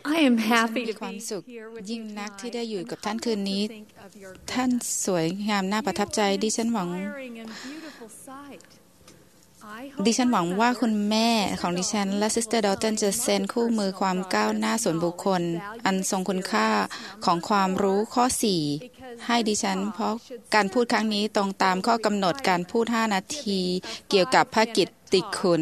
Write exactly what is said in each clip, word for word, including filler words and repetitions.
มีความสุขยิ่งนักที่ได้อยู่กับท่านคืนนี้ท่านสวยงามน่าประทับใจดิฉันหวังดิฉันหวังว่าคุณแม่ของดิฉันและซิสเตอร์ดอลตันจะเซ็นคู่มือความก้าวหน้าส่วนบุคคลอันทรงคุณค่าของความรู้ข้อสี่ให้ดิฉันเพราะการพูดครั้งนี้ตรงตามข้อกำหนดการพูดห้านาทีเกี่ยวกับพระกิตติคุณ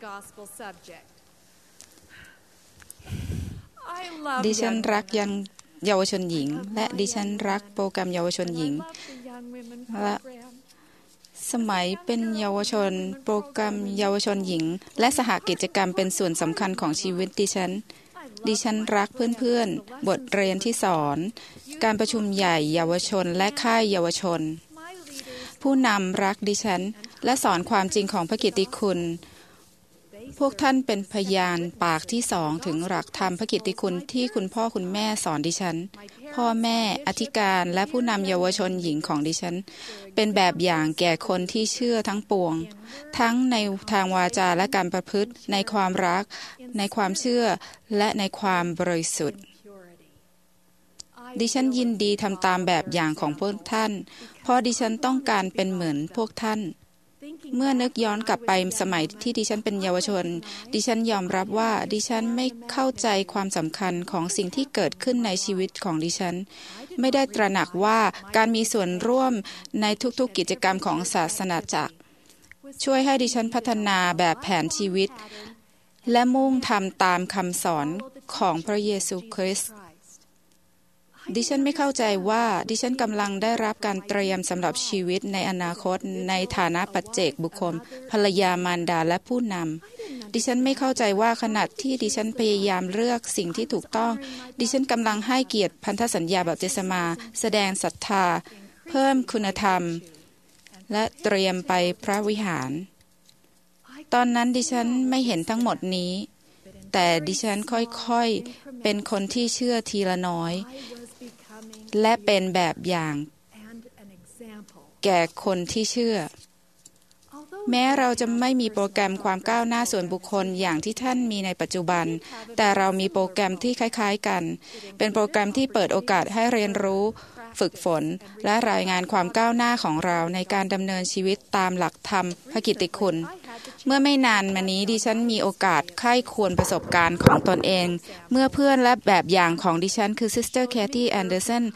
ดิฉันรักยังเยาวชนหญิงและดิฉันรักโปรแกรมเยาวชนหญิงและสมัยเป็นเยาวชนโปรแกรมเยาวชนหญิงและสหกิจกรรมเป็นส่วนสำคัญของชีวิตดิฉันดิฉันรักเพื่อนๆบทเรียนที่สอนการประชุมใหญ่เยาวชนและค่ายเยาวชนผู้นำรักดิฉันและสอนความจริงของพระกิตติคุณพวกท่านเป็นพยานปากที่สองถึงหลักธรรมพระกิตติคุณที่คุณพ่อคุณแม่สอนดิฉันพ่อแม่อธิการและผู้นำเยาวชนหญิงของดิฉันเป็นแบบอย่างแก่คนที่เชื่อทั้งปวงทั้งในทางวาจาและการประพฤติในความรักในความเชื่อและในความบริสุทธิ์ดิฉันยินดีทำตามแบบอย่างของพวกท่านเพราะดิฉันต้องการเป็นเหมือนพวกท่านเมื่อนึกย้อนกลับไปสมัยที่ดิฉันเป็นเยาวชนดิฉันยอมรับว่าดิฉันไม่เข้าใจความสำคัญของสิ่งที่เกิดขึ้นในชีวิตของดิฉันไม่ได้ตระหนักว่าการมีส่วนร่วมในทุกๆกิจกรรมของศาสนาจักรช่วยให้ดิฉันพัฒนาแบบแผนชีวิตและมุ่งทำตามคำสอนของพระเยซูคริสต์ดิฉันไม่เข้าใจว่าดิฉันกำลังได้รับการเตรียมสำหรับชีวิตในอนาคตในฐานะปัจเจกบุคคลภรรยามารดาและผู้นำดิฉันไม่เข้าใจว่าขณะที่ดิฉันพยายามเลือกสิ่งที่ถูกต้องดิฉันกำลังให้เกียรติพันธสัญญาบัพติศมาแสดงศรัทธาเพิ่มคุณธรรมและเตรียมไปพระวิหารตอนนั้นดิฉันไม่เห็นทั้งหมดนี้แต่ดิฉันค่อยๆเป็นคนที่เชื่อทีละน้อยและเป็นแบบอย่างแก่คนที่เชื่อแม้เราจะไม่มีโปรแกรมความก้าวหน้าส่วนบุคคลอย่างที่ท่านมีในปัจจุบันแต่เรามีโปรแกรมที่คล้ายๆกันเป็นโปรแกรมที่เปิดโอกาสให้เรียนรู้ฝึกฝนและรายงานความก้าวหน้าของเราในการดำเนินชีวิตตามหลักธรรมพระกิตติคุณเมื่อไม่นานมานี้ดิฉันมีโอกาสใคร่ควรประสบการณ์ของตนเองเมื่อเพื่อนและแบบอย่างของดิฉันคือซิสเตอร์แคทตี้แอนเดอร์สัน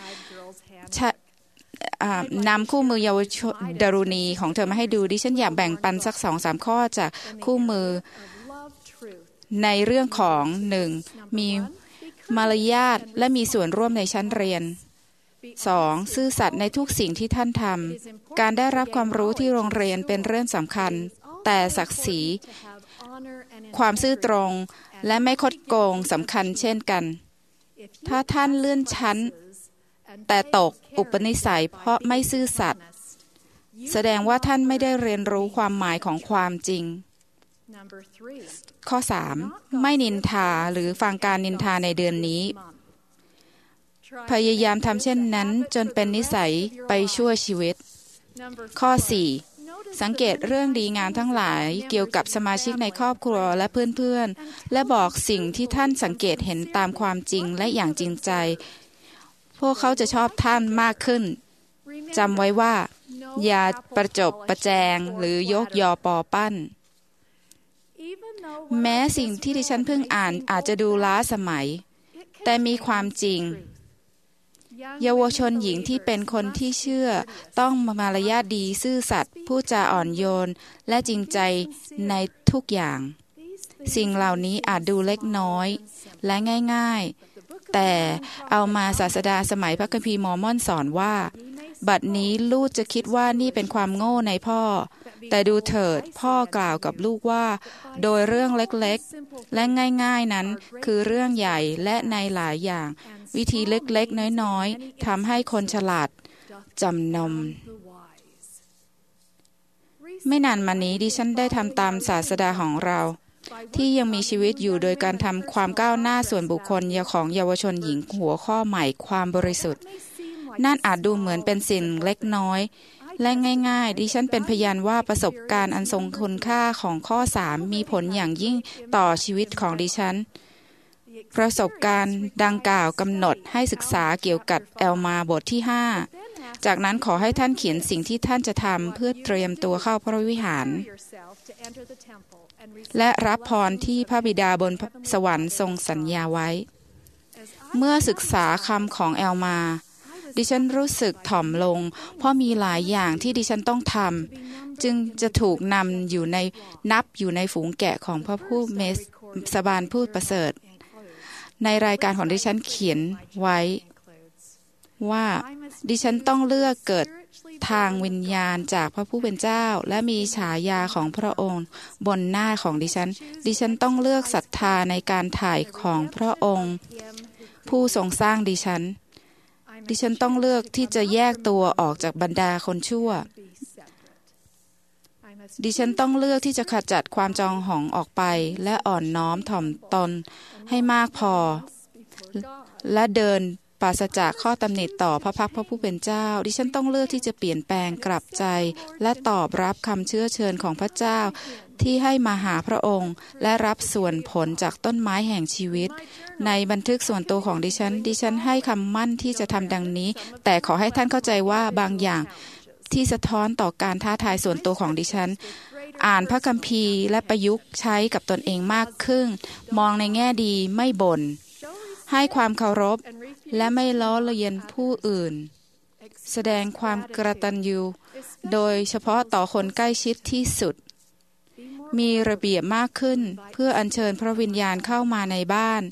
นำคู่มือเยาวชนดารุณีของเธอมาให้ดูดิฉันอยากแบ่งปันสัก สองถึงสาม ข้อจากคู่มือในเรื่องของหนึ่งมีมารยาทและมีส่วนร่วมในชั้นเรียนสองซื่อสัตย์ในทุกสิ่งที่ท่านทำการได้รับความรู้ที่โรงเรียนเป็นเรื่องสำคัญแต่ศักดิ์ศรีความซื่อตรงและไม่คดโกงสำคัญเช่นกันถ้าท่านเลื่อนชั้นแต่ตกอุปนิสัยเพราะไม่ซื่อสัตย์แสดงว่าท่านไม่ได้เรียนรู้ความหมายของความจริงข้อสามไม่นินทาหรือฟังการนินทาในเดือนนี้พยายามทำเช่นนั้นจนเป็นนิสัยไปชั่วชีวิตข้อสี่สังเกตเรื่องดีงามทั้งหลายเกี่ยวกับสมาชิกในครอบครัวและเพื่อนๆและบอกสิ่งที่ท่านสังเกตเห็นตามความจริงและอย่างจริงใจพวกเขาจะชอบท่านมากขึ้นจำไว้ว่าอย่าประจบประแจงหรือยกยอปอปั้นแม้สิ่งที่ดิฉันเพิ่งอ่านอาจจะดูล้าสมัยแต่มีความจริงเยาวชนหญิงที่เป็นคนที่เชื่อต้องมารยาทดีซื่อสัตย์พูดจาอ่อนโยนและจริงใจในทุกอย่างสิ่งเหล่านี้อาจดูเล็กน้อยและง่ายๆแต่เอามาศาสดาสมัยพระคัมภีร์มอร์มอนสอนว่าบัดนี้ลูกจะคิดว่านี่เป็นความโง่ในพ่อแต่ดูเถิดพ่อกล่าวกับลูกว่าโดยเรื่องเล็กๆและง่ายๆนั้นคือเรื่องใหญ่และในหลายอย่างวิธีเล็กๆน้อยๆทำให้คนฉลาดจำนนไม่นานมานี้ดิฉันได้ทำตามศาสดาของเราที่ยังมีชีวิตอยู่โดยการทำความก้าวหน้าส่วนบุคคลของเยาวชนหญิงหัวข้อใหม่ความบริสุทธิ์นั่นอาจดูเหมือนเป็นสิ่งเล็กน้อยและง่ายๆดิฉันเป็นพยานว่าประสบการณ์อันทรงคุณค่าของข้อสามมีผลอย่างยิ่งต่อชีวิตของดิฉันประสบการณ์ดังกล่าวกำหนดให้ศึกษาเกี่ยวกับแอลมาบทที่ห้าจากนั้นขอให้ท่านเขียนสิ่งที่ท่านจะทำเพื่อเตรียมตัวเข้าพระวิหารและรับพรที่พระบิดาบนสวรรค์ทรงสัญญาไว้เมื่อศึกษาคำของแอลมาดิฉันรู้สึกถ่อมลงเพราะมีหลายอย่างที่ดิฉันต้องทำจึงจะถูกนำอยู่ในนับอยู่ในฝูงแกะของพระผู้เมสบาลผู้ประเสริฐในรายการของดิฉันเขียนไว้ว่าดิฉันต้องเลือกเกิดทางวิญญาณจากพระผู้เป็นเจ้าและมีฉายาของพระองค์บนหน้าของดิฉันดิฉันต้องเลือกศรัทธาในการถ่ายของพระองค์ผู้ทรงสร้างดิฉันดิฉันต้องเลือกที่จะแยกตัวออกจากบรรดาคนชั่วดิฉันต้องเลือกที่จะขจัดความจองหองออกไปและอ่อนน้อมถ่อมตนให้มากพอและเดินปราศจากข้อตำหนิต่อพระพักพระผู้เป็นเจ้าดิฉันต้องเลือกที่จะเปลี่ยนแปลงกลับใจและตอบรับคำเชื้อเชิญของพระเจ้าที่ให้มาหาพระองค์และรับส่วนผลจากต้นไม้แห่งชีวิตในบันทึกส่วนตัวของดิฉันดิฉันให้คำมั่นที่จะทำดังนี้แต่ขอให้ท่านเข้าใจว่าบางอย่างที่สะท้อนต่อการท้าทายส่วนตัวของดิฉันอ่านพระคัมภีร์และประยุกต์ใช้กับตนเองมากขึ้นมองในแง่ดีไม่บ่นให้ความเคารพและไม่ล้อเลียนผู้อื่นแสดงความกตัญญูโดยเฉพาะต่อคนใกล้ชิดที่สุดมีระเบียบมากขึ้นเพื่ออัญเชิญพระวิญญาณเข้ามาในบ้าน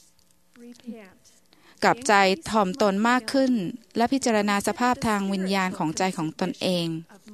กับใจถ่อมตนมากขึ้นและพิจารณาสภาพทางวิญญาณของใจของตนเอง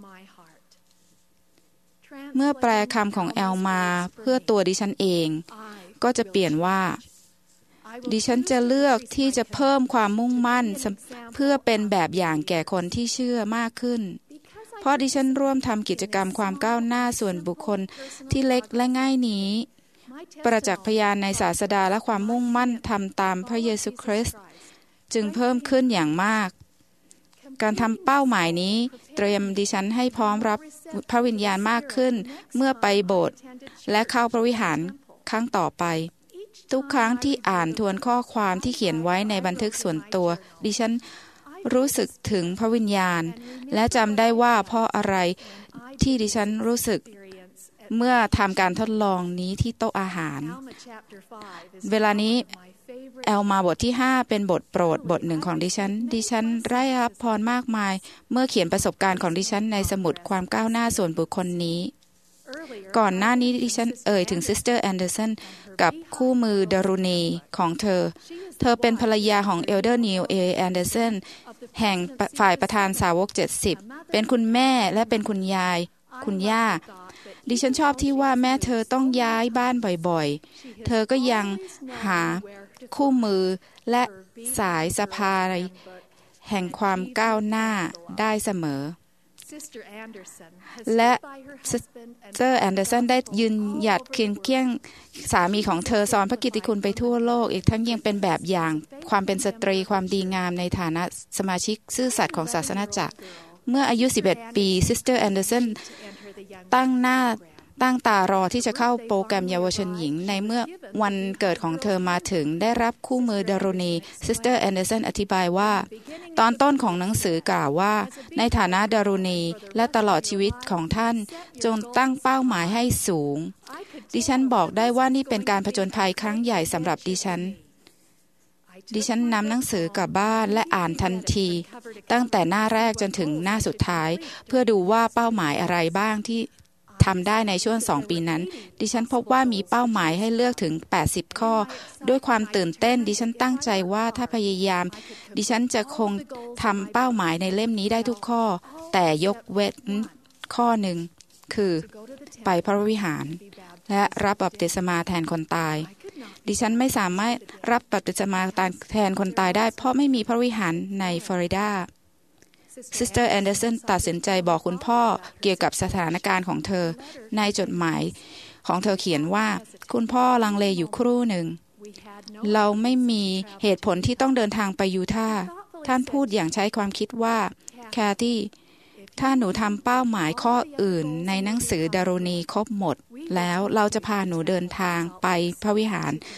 เมื่อแปลคำของแอลมาเพื่อตัวดิฉันเองก็จะเปลี่ยนว่าดิฉันจะเลือกที่จะเพิ่มความมุ่งมั่นเพื่อเป็นแบบอย่างแก่คนที่เชื่อมากขึ้นเพราะดิฉันร่วมทำกิจกรรมความก้าวหน้าส่วนบุคคลที่เล็กและง่ายนี้ประจักษ์พยานในศาสดาและความมุ่งมั่นทำตามพระเยซูคริสต์จึงเพิ่มขึ้นอย่างมากการทำเป้าหมายนี้เตรียมดิฉันให้พร้อมรับพระวิญญาณมากขึ้นเมื่อไปโบสถ์และเข้าพระวิหารครั้งต่อไปทุกครั้งที่อ่านทวนข้อความที่เขียนไว้ในบันทึกส่วนตัวดิฉันรู้สึกถึงพระวิญญาณและจำได้ว่าเพราะอะไรที่ดิฉันรู้สึกเมื่อทำการทดลองนี้ที่โต๊ะอาหารเวลานี้แอลมาบทที่ห้าเป็นบทโปรดบทหนึ่งของดิฉันดิฉันได้รับพรมากมายเมื่อเขียนประสบการณ์ของดิฉันในสมุดความก้าวหน้าส่วนบุคคลนี้ก่อนหน้านี้ดิฉันเอ่ยถึงซิสเตอร์แอนเดอร์สันกับคู่มือดารุณีของเธอเธอเป็นภรรยาของเอลเดอร์นิวเอแอนเดอร์สันแห่งฝ่ายประธานสาวกเจ็ดสิบเป็นคุณแม่และเป็นคุณยายคุณย่าดิฉันชอบที่ว่าแม่เธอต้องย้ายบ้านบ่อยๆเธอก็ยังหาคู่มือและสายสะพายแห่งความก้าวหน้าได้เสมอและซิสเตอร์แอนเดอร์สันได้ยืนหยัดเคียงเคียงสามีของเธอสอนพระกิตติคุณไปทั่วโลกอีกทั้งยังเป็นแบบอย่างความเป็นสตรีความดีงามในฐานะสมาชิกซื่อสัตย์ของศาสนาจักรเมื่ออายุสิบเอ็ดปีซิสเตอร์แอนเดอร์สันตั้งหน้าตั้งตารอที่จะเข้าโปรแกรมเยาวชนหญิงในเมื่อวันเกิดของเธอมาถึงได้รับคู่มือดารุณีซิสเตอร์แอนเดอร์สันอธิบายว่าตอนต้นของหนังสือกล่าวว่าในฐานะดารุณีและตลอดชีวิตของท่านจงตั้งเป้าหมายให้สูงดิฉันบอกได้ว่านี่เป็นการผจญภัยครั้งใหญ่สำหรับดิฉันดิฉันนำหนังสือกลับบ้านและอ่านทันทีตั้งแต่หน้าแรกจนถึงหน้าสุดท้ายเพื่อดูว่าเป้าหมายอะไรบ้างที่ทำได้ในช่วงสองปีนั้นดิฉันพบว่ามีเป้าหมายให้เลือกถึงแปดสิบข้อด้วยความตื่นเต้นดิฉันตั้งใจว่าถ้าพยายามดิฉันจะคงทำเป้าหมายในเล่มนี้ได้ทุกข้อแต่ยกเว้นข้อหนึ่งคือไปพระวิหารและรับบัพติศมาแทนคนตายดิฉันไม่สามารถรับบัพติศมาแทนคนตายได้เพราะไม่มีพระวิหารในฟลอริดาซิสเตอร์แอนเดอร์สันตัดสินใจบอกคุณพ่อเกี่ยวกับสถานการณ์ของเธอในจดหมายของเธอเขียนว่าคุณพ่อลังเลอยู่ครู่หนึ่งเราไม่มีเหตุผลที่ต้องเดินทางไปยูทาห์ท่านพูดอย่างใช้ความคิดว่าแคทตี้ถ้าหนูทำเป้าหมายข้ออื่นในหนังสือดารุณีครบหมดแล้วเราจะพาหนูเดินทางไปพระวิหาร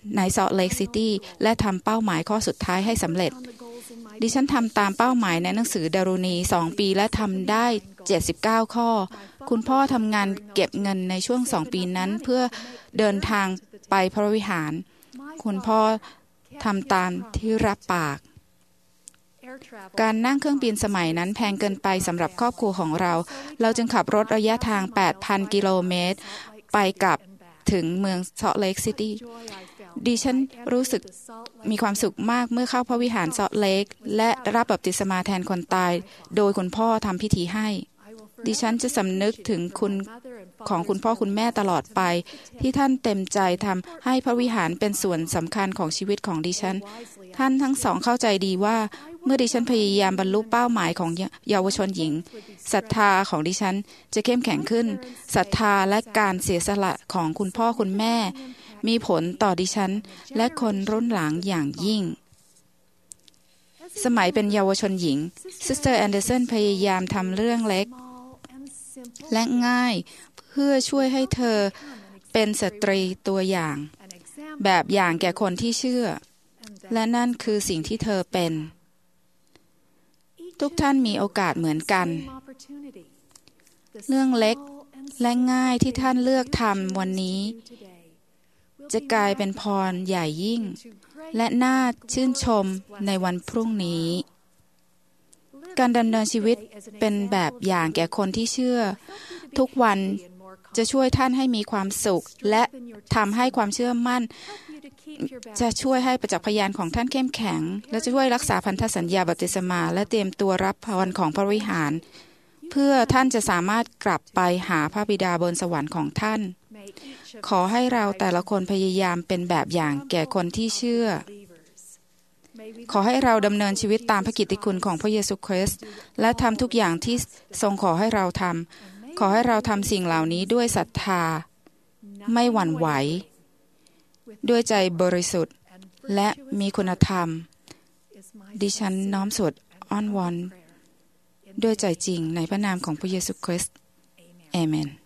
ในซอลต์เลคซิตี้และทำเป้าหมายข้อสุดท้ายให้สำเร็จดิฉันทำตามเป้าหมายในหนังสือดารุณีสองปีและทำได้เจ็ดสิบเก้าข้อคุณพ่อทำงานเก็บเงินในช่วงสองปีนั้นเพื่อเดินทางไปพระวิหารคุณพ่อทำตามที่รับปากการนั่งเครื่องบินสมัยนั้นแพงเกินไปสำหรับครอบครัวของเราเราจึงขับรถระยะทาง แปดพัน กิโลเมตรไปกลับถึงเมืองซอลต์เลคซิตี้ดิฉันรู้สึกมีความสุขมากเมื่อเข้าพระวิหารซอลต์เลคและรับบัพติศมาแทนคนตายโดยคุณพ่อทำพิธีให้ดิฉันจะสำนึกถึงคุณของคุณพ่อคุณแม่ตลอดไปที่ท่านเต็มใจทำให้พระวิหารเป็นส่วนสำคัญของชีวิตของดิฉันท่านทั้งสองเข้าใจดีว่าเมื่อดิฉันพยายามบรรลุเป้าหมายของเยาวชนหญิงศรัทธาของดิฉันจะเข้มแข็งขึ้นศรัทธาและการเสียสละของคุณพ่อคุณแม่มีผลต่อดิฉันและคนรุ่นหลังอย่างยิ่งสมัยเป็นเยาวชนหญิงซิสเตอร์แอนเดอร์สันพยายามทำเรื่องเล็กและง่ายเพื่อช่วยให้เธอเป็นสตรีตัวอย่างแบบอย่างแก่คนที่เชื่อและนั่นคือสิ่งที่เธอเป็นทุกท่านมีโอกาสเหมือนกันเรื่องเล็กและง่ายที่ท่านเลือกทำวันนี้จะกลายเป็นพรใหญ่ยิ่งและน่าชื่นชมในวันพรุ่งนี้การดำเนินชีวิตเป็นแบบอย่างแก่คนที่เชื่อทุกวันจะช่วยท่านให้มีความสุขและทำให้ความเชื่อมั่นจะช่วยให้ประจักษ์พยานของท่านเข้มแข็งและจะช่วยรักษาพันธสัญญาบัพติศมาและเตรียมตัวรับพรของพระวิหารเพื่อท่านจะสามารถกลับไปหาพระบิดาบนสวรรค์ของท่านขอให้เราแต่ละคนพยายามเป็นแบบอย่างแก่คนที่เชื่อขอให้เราดำเนินชีวิตตามพระกิตติคุณของพระเยซูคริสต์และทำทุกอย่างที่ทรงขอให้เราทำขอให้เราทำสิ่งเหล่านี้ด้วยศรัทธาไม่หวั่นไหวด้วยใจบริสุทธิ์และมีคุณธรรมดิฉันน้อมสวดอ้อนวอนด้วยใจจริงในพระนามของพระเยซูคริสต์อาเมน